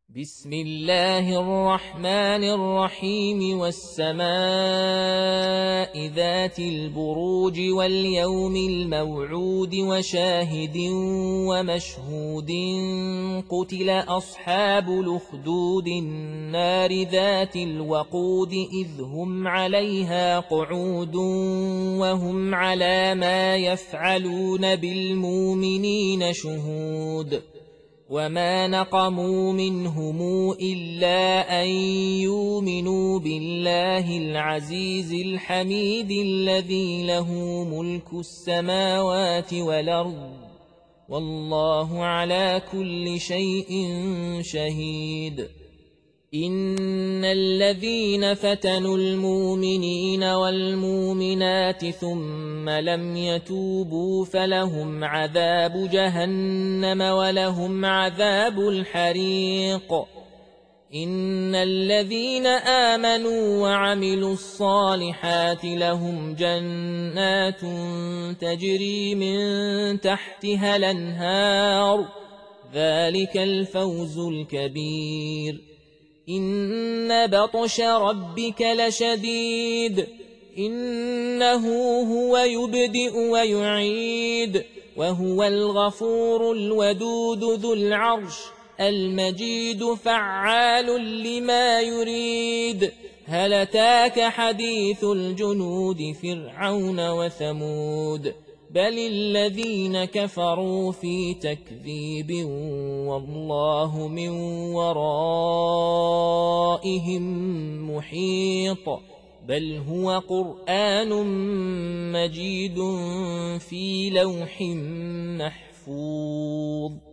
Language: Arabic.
بسم الله الرحمن الرحيم والسماء ذات البروج واليوم الموعود وشاهد ومشهود قتل أصحاب الأخدود النار ذات الوقود إذ هم عليها قعود وهم على ما يفعلون بالمؤمنين شهود وما نقموا منهم إلا أن يؤمنوا بالله العزيز الحميد الذي له ملك السماوات والأرض والله على كل شيء شهيد. إن الذين فتنوا المؤمنين والمؤمنات ثم لم يتوبوا فلهم عذاب جهنم ولهم عذاب الحريق. إن الذين آمنوا وعملوا الصالحات لهم جنات تجري من تحتها الأنهار ذلك الفوز الكبير. إن بطش ربك لشديد إنه هو يبدئ ويعيد وهو الغفور الودود ذو العرش المجيد فعال لما يريد. هل أتاك حديث الجنود فرعون وثمود بل الذين كفروا في تكذيب والله من ورائهم محيط بل هو قرآن مجيد في لوح محفوظ.